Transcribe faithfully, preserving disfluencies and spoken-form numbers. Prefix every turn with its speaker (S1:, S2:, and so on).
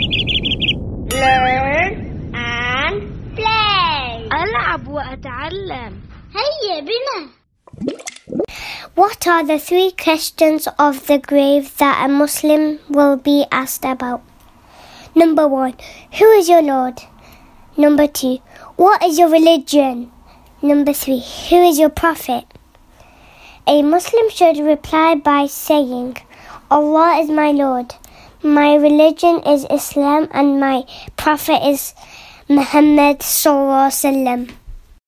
S1: Learn and play.
S2: ألعب وأتعلم.
S1: هيا بنا.
S3: What are the three questions of the grave that a Muslim will be asked about? Number one, who is your Lord? Number two, what is your religion? Number three, who is your prophet? A Muslim should reply by saying, Allah is my Lord. My religion is Islam and my prophet is Muhammad sallallahu alaihi wasallam.